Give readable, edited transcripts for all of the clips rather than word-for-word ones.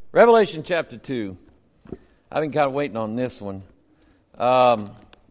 Revelation chapter 2. I've been kind of waiting on this one. I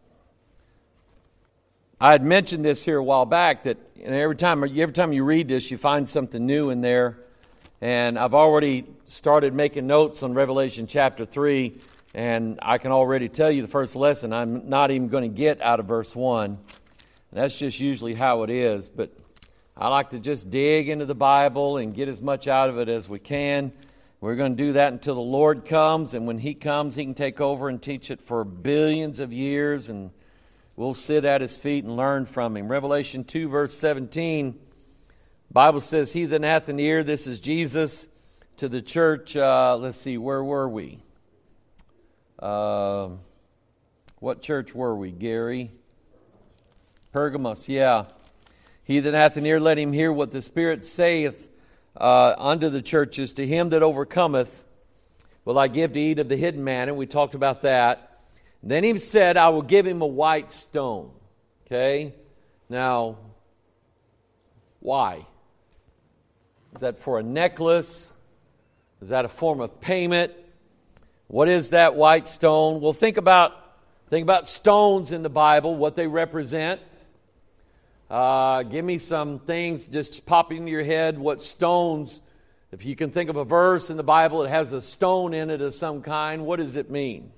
had mentioned this here a while back that every time you read this, you find something new in there. And I've already started making notes on Revelation chapter 3, and I can already tell you the first lesson I'm not even going to get out of verse 1. And that's just usually how it is. But I like to just dig into the Bible and get as much out of it as we can. We're going to do that until the Lord comes, and when He comes, He can take over and teach it for billions of years, and we'll sit at His feet and learn from Him. Revelation 2, verse 17, the Bible says, "He that hath an ear," this is Jesus, to the church, let's see, where were we? What church were we, Gary? Pergamos, yeah. "He that hath an ear, let him hear what the Spirit saith unto the churches. To him that overcometh will I give to eat of the hidden manna." We talked about that. Then He said, "I will give him a white stone." Okay? Now, why? Is that for a necklace? Is that a form of payment? What is that white stone? Well, think about stones in the Bible, what they represent. Give me some things just pop into your head. What stones, if you can think of a verse in the Bible that has a stone in it of some kind, what does it mean?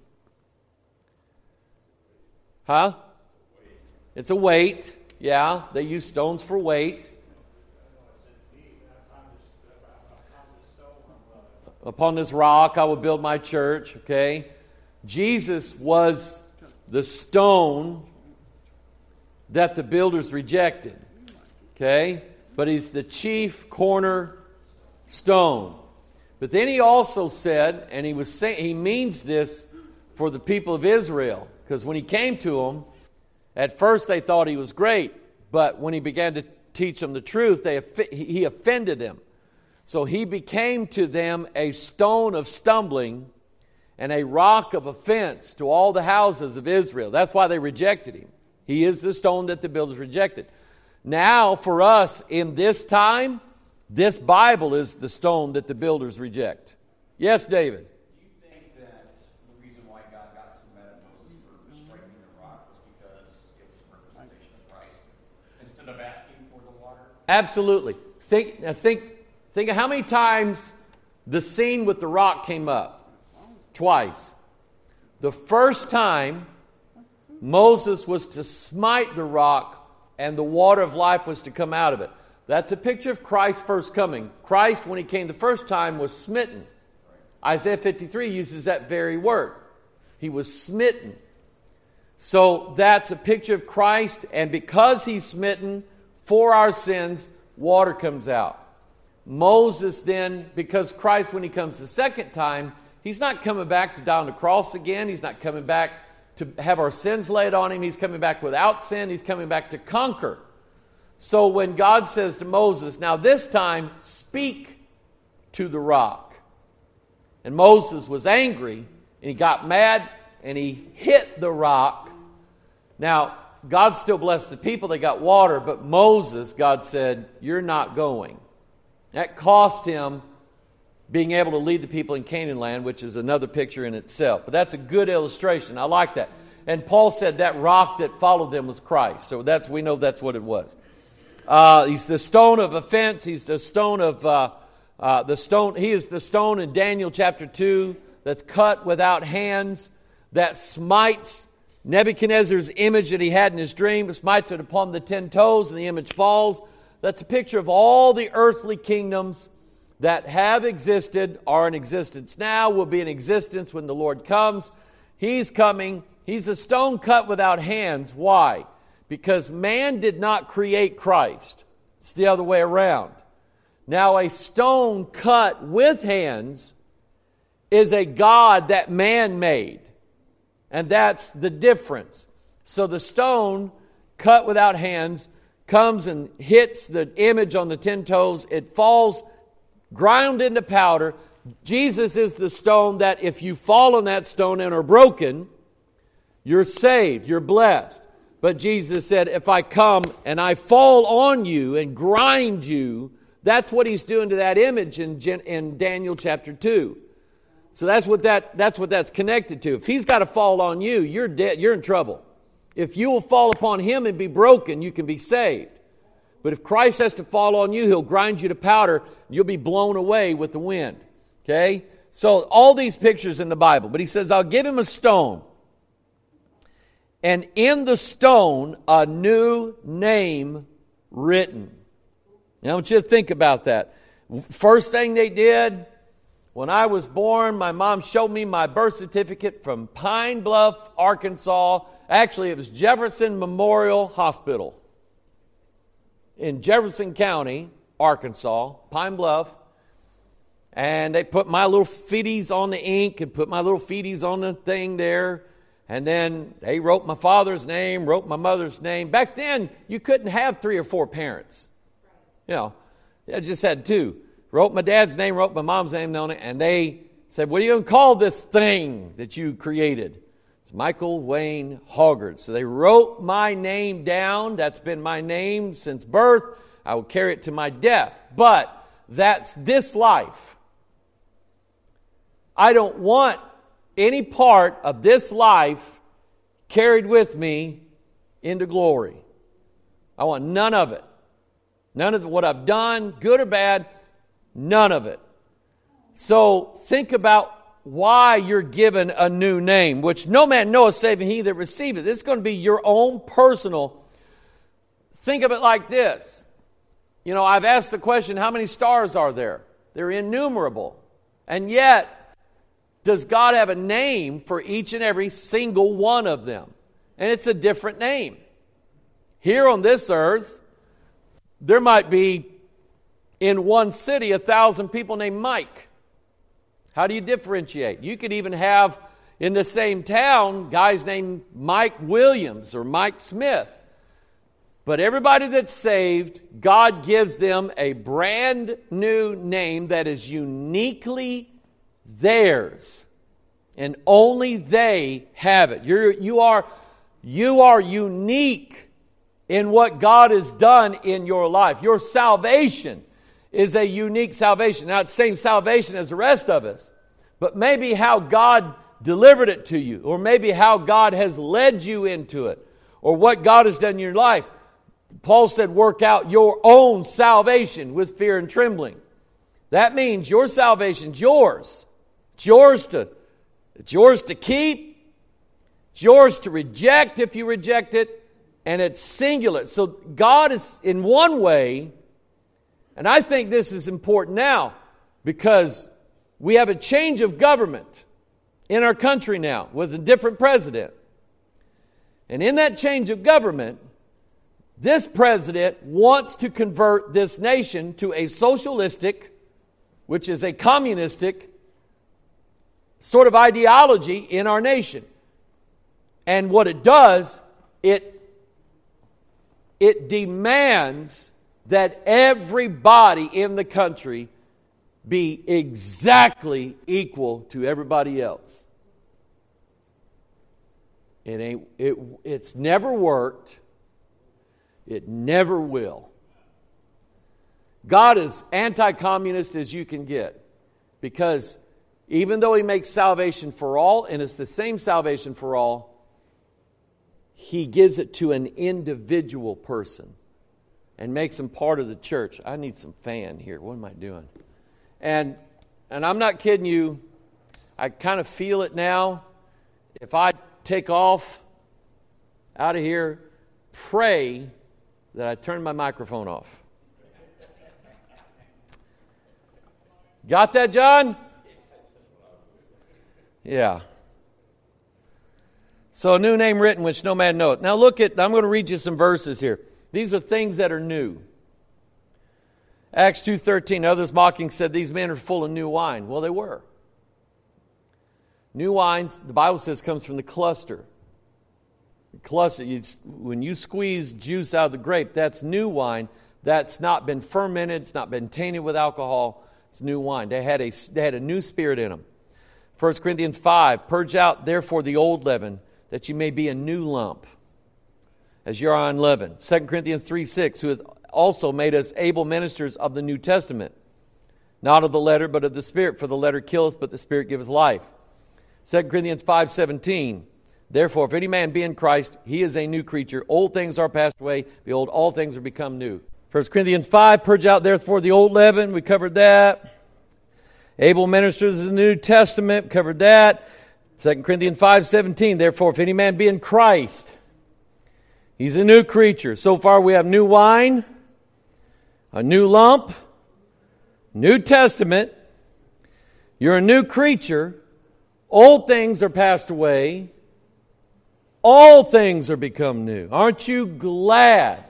Huh? It's a weight. Yeah, they use stones for weight. "Upon this rock I will build my church." Okay? Jesus was the stone that the builders rejected. Okay? But He's the chief cornerstone. But then He also said, and He means this for the people of Israel, because when He came to them, at first they thought He was great, but when He began to teach them the truth, He offended them. So He became to them a stone of stumbling and a rock of offense to all the houses of Israel. That's why they rejected Him. He is the stone that the builders rejected. Now, for us, in this time, this Bible is the stone that the builders reject. Yes, David? Do you think that the reason why God got so mad at Moses for striking the rock was because it was a representation of Christ instead of asking for the water? Absolutely. Think of how many times the scene with the rock came up. Twice. The first time, Moses was to smite the rock and the water of life was to come out of it. That's a picture of Christ's first coming. Christ, when He came the first time, was smitten. Isaiah 53 uses that very word. He was smitten. So that's a picture of Christ, and because He's smitten for our sins, water comes out. Moses then, because Christ, when He comes the second time, He's not coming back to die on the cross again. He's not coming back to have our sins laid on Him. He's coming back without sin. He's coming back to conquer. So when God says to Moses, "Now this time speak to the rock," and Moses was angry and he got mad and he hit the rock. Now God still blessed the people. They got water, but Moses, God said, "You're not going." That cost him being able to lead the people in Canaan land, which is another picture in itself. But that's a good illustration. I like that. And Paul said that rock that followed them was Christ. So we know that's what it was. He's the stone of offense. He's the stone of He is the stone in Daniel chapter 2 that's cut without hands, that smites Nebuchadnezzar's image that he had in his dream. It smites it upon the 10 toes, and the image falls. That's a picture of all the earthly kingdoms that have existed, are in existence now, will be in existence when the Lord comes. He's coming. He's a stone cut without hands. Why? Because man did not create Christ. It's the other way around. Now, a stone cut with hands is a god that man made. And that's the difference. So the stone cut without hands comes and hits the image on the 10 toes. It falls ground into powder. Jesus is the stone that if you fall on that stone and are broken, you're saved, you're blessed. But Jesus said, if I come and I fall on you and grind you, that's what He's doing to that image in Daniel chapter 2. So that's what that's connected to. If he's got to fall on you, you're dead. You're in trouble. If you will fall upon him and be broken, you can be saved. But if Christ has to fall on you, he'll grind you to powder. You'll be blown away with the wind. Okay? So all these pictures in the Bible. But he says, I'll give him a stone. And in the stone, a new name written. Now I want you to think about that. First thing they did, when I was born, my mom showed me my birth certificate from Pine Bluff, Arkansas. Actually, it was Jefferson Memorial Hospital in Jefferson County, Arkansas, Pine Bluff. And they put my little feeties on the ink and put my little feeties on the thing there. And then they wrote my father's name, wrote my mother's name. Back then, you couldn't have 3 or 4 parents. You know, I just had 2. Wrote my dad's name, wrote my mom's name on it, and they said, what are you going to call this thing that you created? It's Michael Wayne Hoggard. So they wrote my name down. That's been my name since birth. I will carry it to my death. But that's this life. I don't want any part of this life carried with me into glory. I want none of it. None of what I've done, good or bad, none of it. So think about why you're given a new name, which no man knoweth save he that receiveth. This is going to be your own personal. Think of it like this. You know, I've asked the question, how many stars are there? They're innumerable. And yet, does God have a name for each and every single one of them? And it's a different name. Here on this earth, there might be in one city 1,000 people named Mike. How do you differentiate? You could even have in the same town guys named Mike Williams or Mike Smith. But everybody that's saved, God gives them a brand new name that is uniquely theirs. And only they have it. You are unique in what God has done in your life. Your salvation is a unique salvation. Not the same salvation as the rest of us, but maybe how God delivered it to you, or maybe how God has led you into it, or what God has done in your life. Paul said, work out your own salvation with fear and trembling. That means your salvation's yours. It's yours to keep. It's yours to reject if you reject it. And it's singular. So God is in one way, and I think this is important now because we have a change of government in our country now with a different president. And in that change of government, this president wants to convert this nation to a socialistic, which is a communistic sort of ideology in our nation. And what it does, it demands that everybody in the country be exactly equal to everybody else. It's never worked. It never will. God is anti-communist as you can get, because even though he makes salvation for all, and it's the same salvation for all, he gives it to an individual person and makes them part of the church. I need some fan here. What am I doing? And I'm not kidding you. I kind of feel it now. If I take off out of here, pray that I turn my microphone off. Got that, John? Yeah. So a new name written which no man knoweth. Now I'm going to read you some verses here. These are things that are new. Acts 2:13, others mocking said, these men are full of new wine. Well, they were. New wine, the Bible says, comes from the cluster. The cluster, when you squeeze juice out of the grape, that's new wine. That's not been fermented. It's not been tainted with alcohol. It's new wine. They had a new spirit in them. 1 Corinthians 5, purge out therefore the old leaven, that you may be a new lump, as you are unleavened. 2 Corinthians 3:6, who hath also made us able ministers of the New Testament. not of the letter, but of the Spirit. For the letter killeth, but the Spirit giveth life. 2 Corinthians 5:17. Therefore, if any man be in Christ, he is a new creature. Old things are passed away. Behold, all things are become new. 1 Corinthians 5, purge out therefore the old leaven. We covered that. Abel ministers the New Testament. Covered that. 2 Corinthians 5:17. Therefore, if any man be in Christ, he's a new creature. So far we have new wine, a new lump, New Testament. You're a new creature. Old things are passed away. All things are become new. Aren't you glad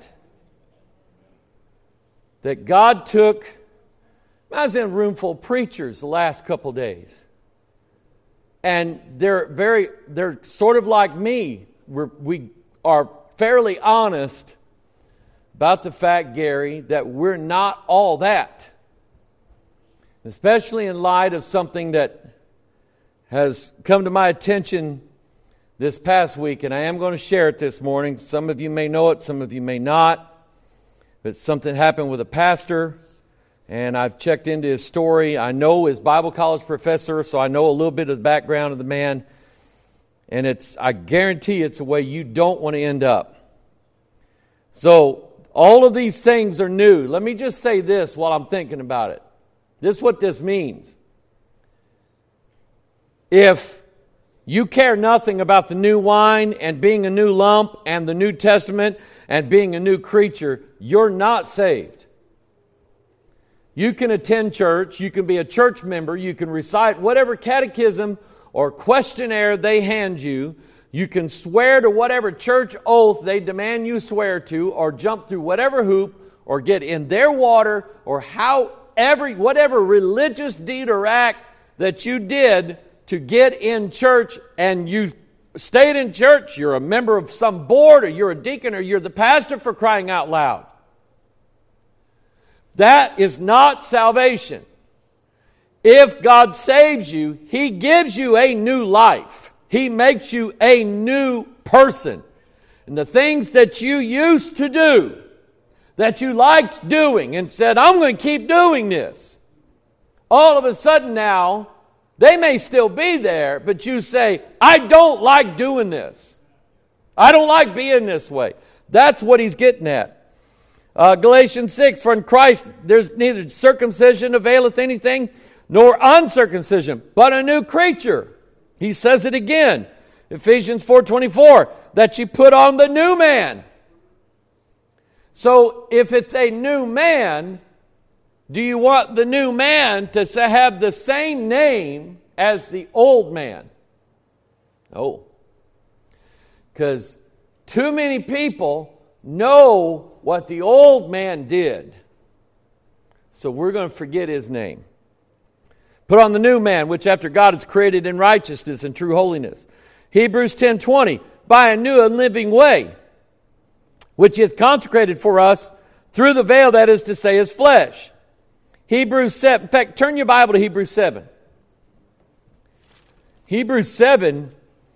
that God took... I was in a room full of preachers the last couple days. And they're sort of like me. We are fairly honest about the fact, Gary, that we're not all that. Especially in light of something that has come to my attention this past week, and I am going to share it this morning. Some of you may know it, some of you may not. But something happened with a pastor, and I've checked into his story. I know his Bible college professor, so I know a little bit of the background of the man. And I guarantee it's a way you don't want to end up. So, all of these things are new. Let me just say this while I'm thinking about it. This is what this means. If you care nothing about the new wine and being a new lump and the New Testament and being a new creature, you're not saved. You can attend church, you can be a church member, you can recite whatever catechism or questionnaire they hand you, you can swear to whatever church oath they demand you swear to, or jump through whatever hoop, or get in their water, or whatever religious deed or act that you did to get in church, and you stayed in church, you're a member of some board, or you're a deacon, or you're the pastor, for crying out loud. That is not salvation. If God saves you, He gives you a new life. He makes you a new person. And the things that you used to do, that you liked doing and said, I'm going to keep doing this, all of a sudden now, they may still be there, but you say, I don't like doing this. I don't like being this way. That's what he's getting at. Galatians 6, for in Christ there's neither circumcision availeth anything, nor uncircumcision, but a new creature. He says it again. Ephesians 4:24, that you put on the new man. So if it's a new man, do you want the new man to have the same name as the old man? No. Because too many people know what the old man did. So we're going to forget his name. Put on the new man, which after God is created in righteousness and true holiness. Hebrews 10:20, by a new and living way, which he hath consecrated for us through the veil, that is to say, his flesh. Hebrews 7. In fact, turn your Bible to Hebrews 7. Hebrews 7.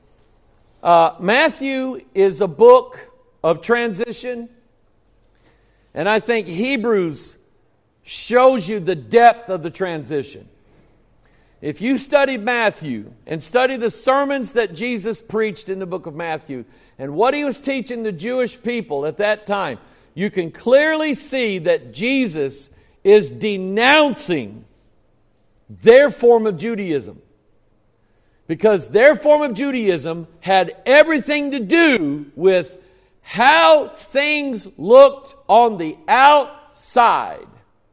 Matthew is a book of transition. And I think Hebrews shows you the depth of the transition. If you study Matthew and study the sermons that Jesus preached in the book of Matthew and what he was teaching the Jewish people at that time, you can clearly see that Jesus is denouncing their form of Judaism. Because their form of Judaism had everything to do with how things looked on the outside.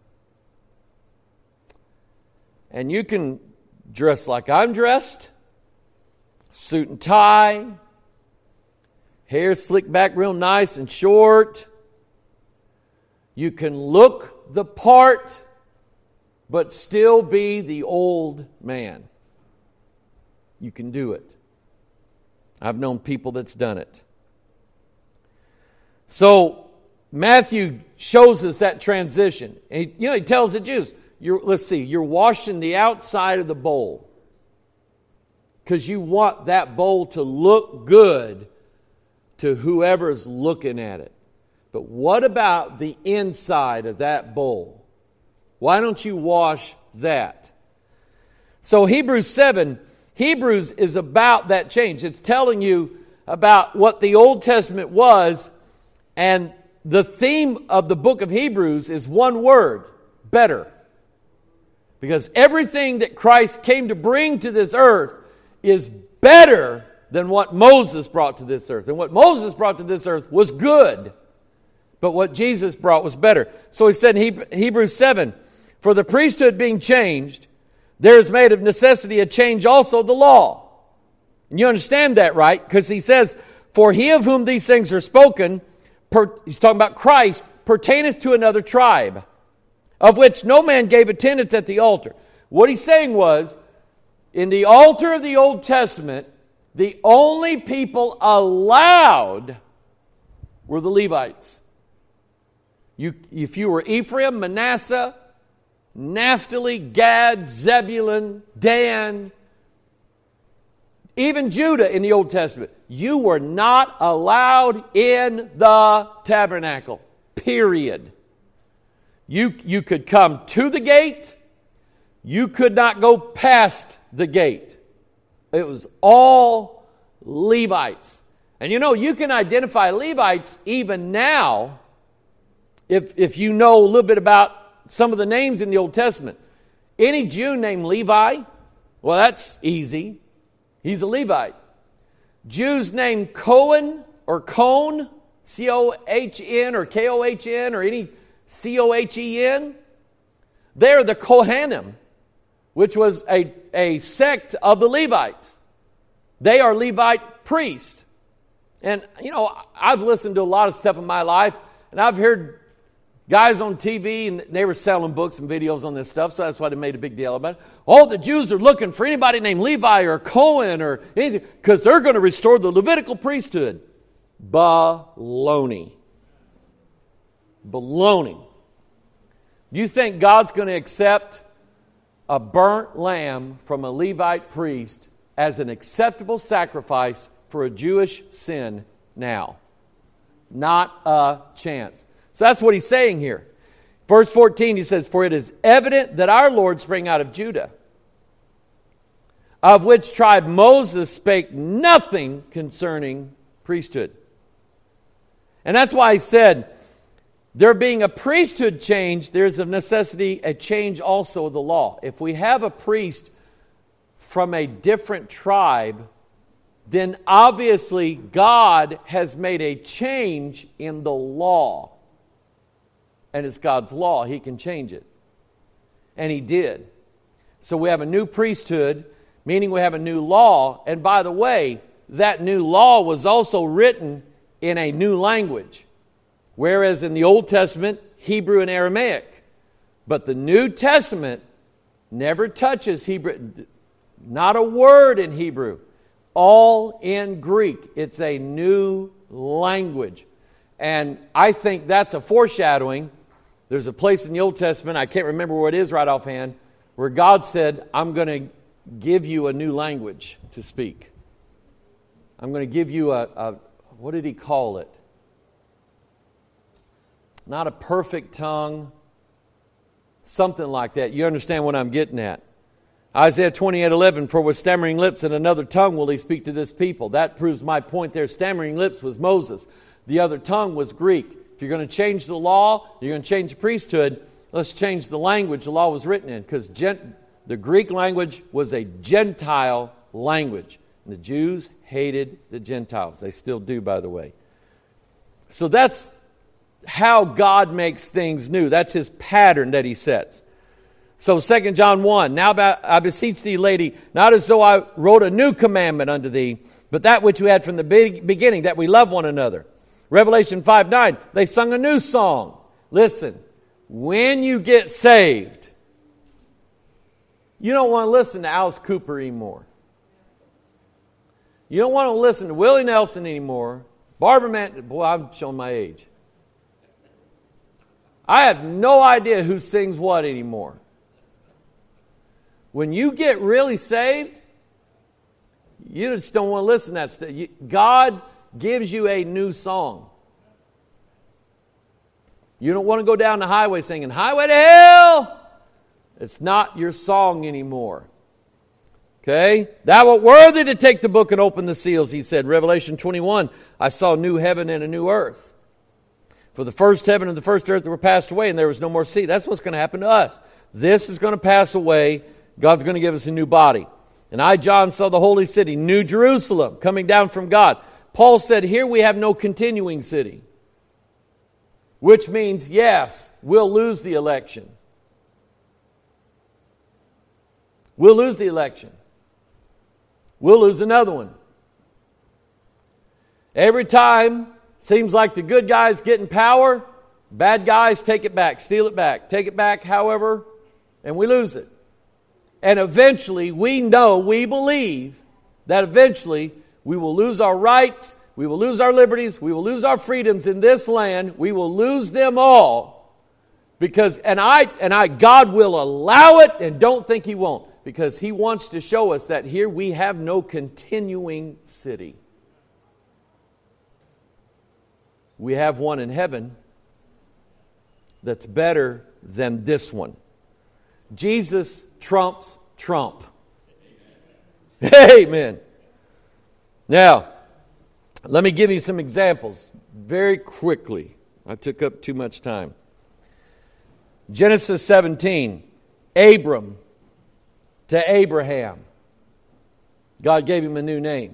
And you can dress like I'm dressed, suit and tie, hair slicked back real nice and short. You can look the part, but still be the old man. You can do it. I've known people that's done it. So Matthew shows us that transition. And he tells the Jews, you're washing the outside of the bowl because you want that bowl to look good to whoever's looking at it. But what about the inside of that bowl? Why don't you wash that. So Hebrews 7, Hebrews is about that change. It's telling you about what the Old Testament was, and the theme of the book of Hebrews is one word: better. Because everything that Christ came to bring to this earth is better than what Moses brought to this earth. And what Moses brought to this earth was good, but what Jesus brought was better. So he said in Hebrews 7, for the priesthood being changed, there is made of necessity a change also of the law. And you understand that, right? Because he says, for he of whom these things are spoken, he's talking about Christ, pertaineth to another tribe, of which no man gave attendance at the altar. What he's saying was, in the altar of the Old Testament, the only people allowed were the Levites. If you were Ephraim, Manasseh, Naphtali, Gad, Zebulun, Dan, even Judah in the Old Testament, you were not allowed in the tabernacle, period. You could come to the gate, you could not go past the gate. It was all Levites. And you know, you can identify Levites even now if you know a little bit about some of the names in the Old Testament. Any Jew named Levi, well, that's easy. He's a Levite. Jews named Cohen or Cohn, C-O-H-N or K-O-H-N or any C-O-H-E-N, they're the Kohanim, which was a sect of the Levites. They are Levite priests. And, you know, I've listened to a lot of stuff in my life, and I've heard guys on TV, and they were selling books and videos on this stuff, so that's why they made a big deal about it. Oh, the Jews are looking for anybody named Levi or Cohen or anything, because they're going to restore the Levitical priesthood. Baloney. Baloney. Do you think God's going to accept a burnt lamb from a Levite priest as an acceptable sacrifice for a Jewish sin now? Not a chance. So that's what he's saying here. Verse 14, he says, for it is evident that our Lord sprang out of Judah, of which tribe Moses spake nothing concerning priesthood. And that's why he said, there being a priesthood change, there's of necessity a change also of the law. If we have a priest from a different tribe, then obviously God has made a change in the law. And it's God's law. He can change it. And He did. So we have a new priesthood, meaning we have a new law. And by the way, that new law was also written in a new language. Whereas in the Old Testament, Hebrew and Aramaic. But the New Testament never touches Hebrew. Not a word in Hebrew. All in Greek. It's a new language. And I think that's a foreshadowing. There's a place in the Old Testament, I can't remember where it is right offhand, where God said, I'm going to give you a new language to speak. I'm going to give you what did He call it? Not a perfect tongue, something like that. You understand what I'm getting at. Isaiah 28:11, for with stammering lips and another tongue will He speak to this people. That proves my point there. Stammering lips was Moses. The other tongue was Greek. If you're going to change the law, you're going to change the priesthood, let's change the language the law was written in. Because the Greek language was a Gentile language. And the Jews hated the Gentiles. They still do, by the way. So that's how God makes things new. That's His pattern that He sets. So 2 John 1, now I beseech thee, lady, not as though I wrote a new commandment unto thee, but that which we had from the beginning, that we love one another. Revelation 5:9, they sung a new song. Listen, when you get saved, you don't want to listen to Alice Cooper anymore. You don't want to listen to Willie Nelson anymore. Barbara Mann, boy, I'm showing my age. I have no idea who sings what anymore. When you get really saved, you just don't want to listen to that stuff. God gives you a new song. You don't want to go down the highway singing, Highway to Hell. It's not your song anymore. Okay? Thou art worthy to take the book and open the seals, he said. Revelation 21, I saw a new heaven and a new earth. For the first heaven and the first earth were passed away, and there was no more sea. That's what's going to happen to us. This is going to pass away. God's going to give us a new body. And I, John, saw the holy city, New Jerusalem, coming down from God. Paul said, here we have no continuing city. Which means, yes, we'll lose the election. We'll lose the election. We'll lose another one. Every time, seems like the good guys get in power, bad guys take it back, steal it back, take it back, however, and we lose it. And eventually, we believe that eventually we will lose our rights, we will lose our liberties, we will lose our freedoms in this land, we will lose them all. Because, God will allow it, and don't think He won't. Because He wants to show us that here we have no continuing city. We have one in heaven that's better than this one. Jesus trumps Trump. Amen. Now, let me give you some examples very quickly. I took up too much time. Genesis 17, Abram to Abraham. God gave him a new name.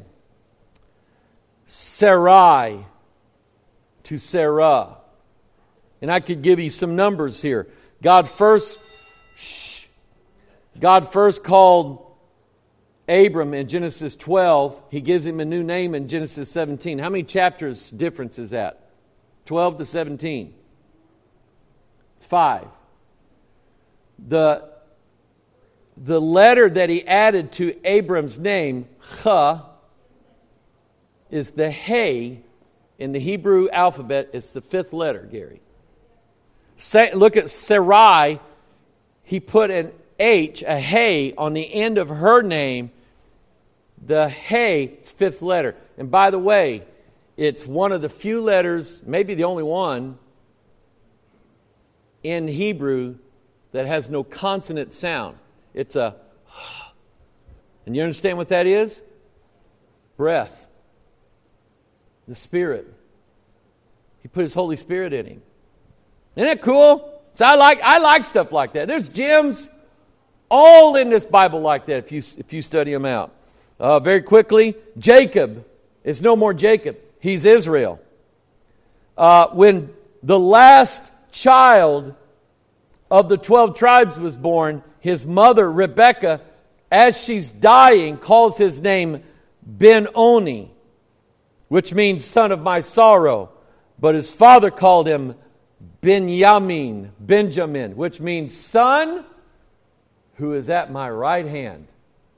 Sarai to Sarah. And I could give you some numbers here. God first called Abram in Genesis 12. He gives him a new name in Genesis 17. How many chapters difference is that? 12 to 17. It's 5. The letter that he added to Abram's name, Ch, is the Hey. In the Hebrew alphabet, it's the 5th letter, Gary. Look at Sarai. He put an H, a Hey, on the end of her name. The Hey, it's 5th letter. And by the way, it's one of the few letters, maybe the only one, in Hebrew that has no consonant sound. It's a, and you understand what that is? Breath. The Spirit. He put His Holy Spirit in him. Isn't that cool? So I like stuff like that. There's gems all in this Bible like that if you study them out. Very quickly, Jacob is no more Jacob. He's Israel. When the last child of the 12 tribes was born, his mother, Rebekah, as she's dying, calls his name Ben-Oni, which means son of my sorrow. But his father called him Benjamin, which means son who is at my right hand.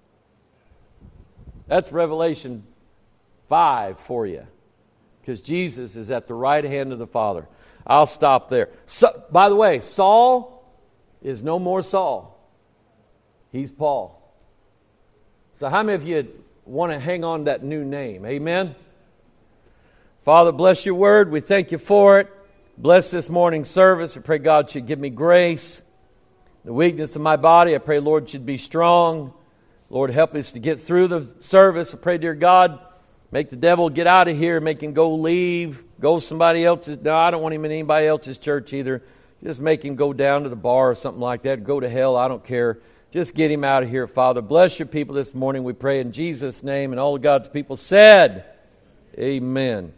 That's Revelation 5 for you. Because Jesus is at the right hand of the Father. I'll stop there. So, by the way, Saul is no more Saul. He's Paul. So how many of you want to hang on to that new name? Amen? Father, bless your word. We thank you for it. Bless this morning's service. I pray God should give me grace. The weakness of my body, I pray, Lord, should be strong. Lord, help us to get through the service. I pray, dear God, make the devil get out of here. Make him go somebody else's. No, I don't want him in anybody else's church either. Just make him go down to the bar or something like that. Go to hell. I don't care. Just get him out of here, Father. Bless your people this morning, we pray in Jesus' name. And all of God's people said, amen.